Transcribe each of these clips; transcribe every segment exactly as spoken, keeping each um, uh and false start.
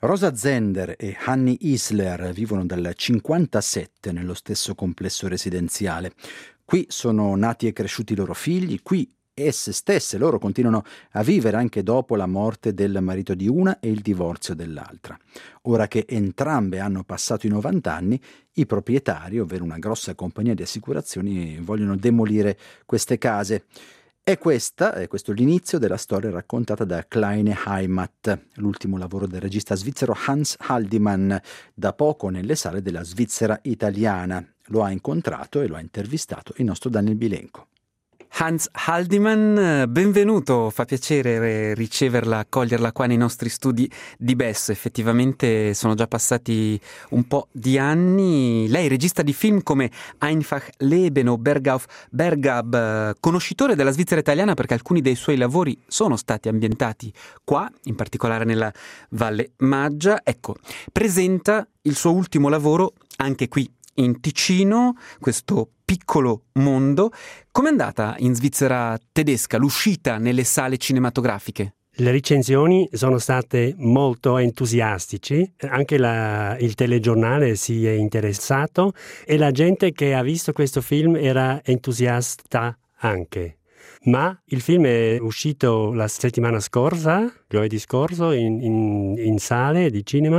Rosa Zender e Hanni Isler vivono dal cinquantasette nello stesso complesso residenziale. Qui sono nati e cresciuti i loro figli, qui esse stesse, loro continuano a vivere anche dopo la morte del marito di una e il divorzio dell'altra. Ora che entrambe hanno passato i novanta anni, i proprietari, ovvero una grossa compagnia di assicurazioni, vogliono demolire queste case. E questa, è questo l'inizio della storia raccontata da Kleine Heimat, l'ultimo lavoro del regista svizzero Hans Haldimann, da poco nelle sale della Svizzera italiana. Lo ha incontrato e lo ha intervistato il nostro Daniel Bilenco. Hans Haldimann, benvenuto, fa piacere riceverla, accoglierla qua nei nostri studi di Besso. Effettivamente sono già passati un po' di anni. Lei è regista di film come Einfach Leben o Bergauf Bergab, conoscitore della Svizzera italiana perché alcuni dei suoi lavori sono stati ambientati qua, in particolare nella Valle Maggia. Ecco, presenta il suo ultimo lavoro anche qui in Ticino, questo piccolo mondo. Com'è andata in Svizzera tedesca l'uscita nelle sale cinematografiche? Le recensioni sono state molto entusiastici, anche la, il telegiornale si è interessato e la gente che ha visto questo film era entusiasta anche. Ma il film è uscito la settimana scorsa, giovedì scorso, in, in, in sale di cinema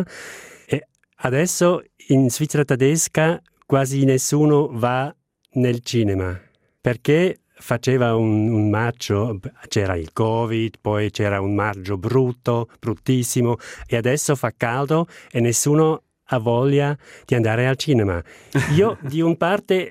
e adesso in Svizzera tedesca quasi nessuno va nel cinema perché faceva un, un maggio, c'era il Covid, poi c'era un maggio brutto, bruttissimo e adesso fa caldo e nessuno ha voglia di andare al cinema. Io di un parte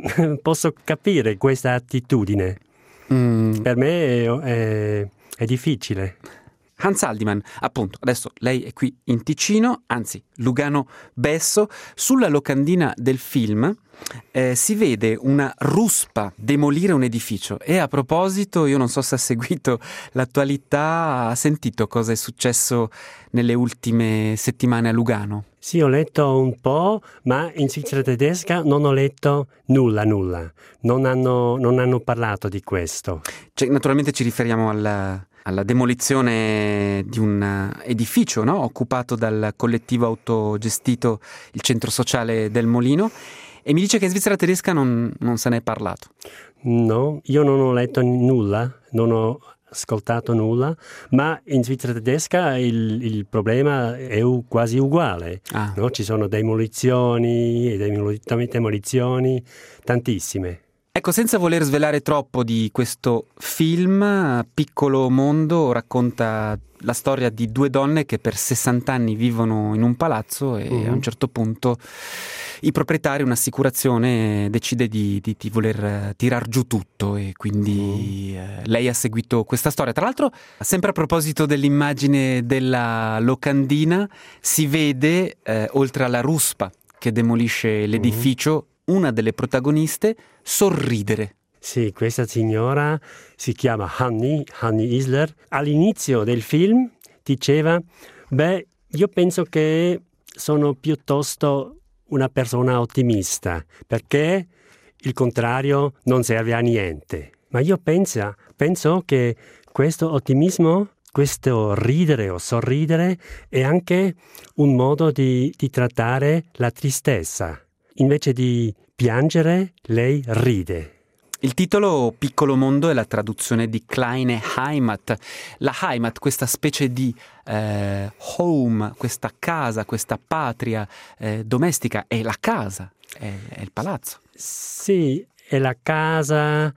posso capire questa attitudine, mm. per me è, è, è difficile. Hans Haldimann, appunto, adesso lei è qui in Ticino, anzi Lugano Besso. Sulla locandina del film eh, si vede una ruspa demolire un edificio e a proposito, io non so se ha seguito l'attualità, ha sentito cosa è successo nelle ultime settimane a Lugano? Sì, ho letto un po', ma in Svizzera tedesca non ho letto nulla, nulla. Non hanno, non hanno parlato di questo. Cioè, naturalmente ci riferiamo alla... alla demolizione di un edificio, no? Occupato dal collettivo autogestito il centro sociale del Molino, e mi dice che in Svizzera tedesca non, non se ne è parlato. No, io non ho letto nulla, non ho ascoltato nulla, ma in Svizzera tedesca il, il problema è quasi uguale. Ah. No? Ci sono demolizioni, demolizioni, tantissime. Ecco, senza voler svelare troppo di questo film, Piccolo Mondo racconta la storia di due donne che per sessanta anni vivono in un palazzo e uh-huh. a un certo punto i proprietari, un'assicurazione, decide di, di, di voler tirar giù tutto e quindi uh-huh. eh, lei ha seguito questa storia. Tra l'altro, sempre a proposito dell'immagine della locandina, si vede, eh, oltre alla ruspa che demolisce l'edificio, uh-huh. una delle protagoniste sorridere. Sì, questa signora si chiama Hanni, Hanni Isler. All'inizio del film diceva, beh, io penso che sono piuttosto una persona ottimista, perché il contrario non serve a niente. Ma io penso, penso che questo ottimismo, questo ridere o sorridere, è anche un modo di, di trattare la tristezza. Invece di piangere, lei ride. Il titolo Piccolo Mondo è la traduzione di Kleine Heimat. La Heimat, questa specie di eh, home, questa casa, questa patria eh, domestica, è la casa, è, è il palazzo. Sì, è la casa,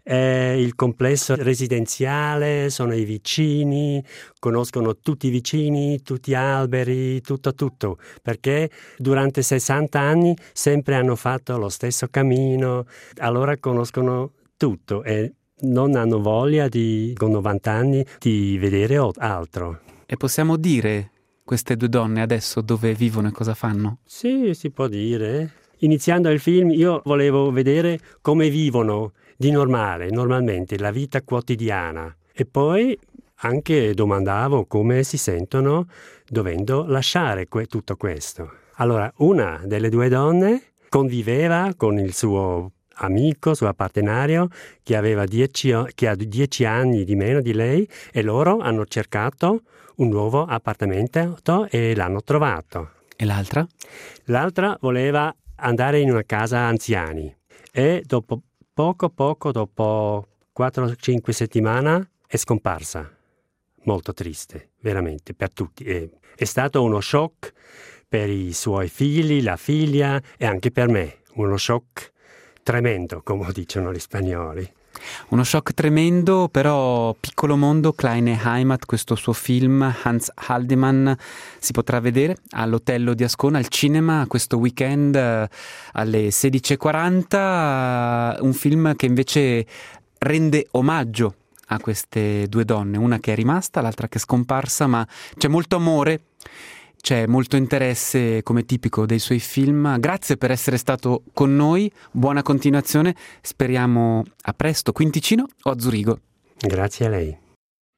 è il complesso residenziale, sono i vicini, conoscono tutti i vicini, tutti gli alberi, tutto tutto, perché durante sessanta anni sempre hanno fatto lo stesso cammino, allora conoscono tutto e non hanno voglia di, con novanta anni, di vedere altro. E possiamo dire queste due donne adesso dove vivono e cosa fanno? Sì, si può dire. Iniziando il film io volevo vedere come vivono di normale, normalmente, la vita quotidiana. E poi anche domandavo come si sentono dovendo lasciare que- tutto questo. Allora, una delle due donne conviveva con il suo amico, suo partenario, che aveva dieci, che ha dieci anni di meno di lei, e loro hanno cercato un nuovo appartamento e l'hanno trovato. E l'altra? L'altra voleva andare in una casa anziani e dopo poco poco, dopo quattro cinque settimane, è scomparsa. Molto triste, veramente, per tutti. È, è stato uno shock per i suoi figli, la figlia e anche per me. Uno shock tremendo, come dicono gli spagnoli. Uno shock tremendo, però Piccolo mondo, Kleine Heimat, questo suo film, Hans Haldiman, si potrà vedere all'Otello di Ascona, al cinema, questo weekend alle sedici e quaranta, un film che invece rende omaggio a queste due donne, una che è rimasta, l'altra che è scomparsa, ma c'è molto amore, c'è molto interesse come tipico dei suoi film. Grazie per essere stato con noi, buona continuazione, speriamo a presto qui in Ticino o a Zurigo. Grazie a lei.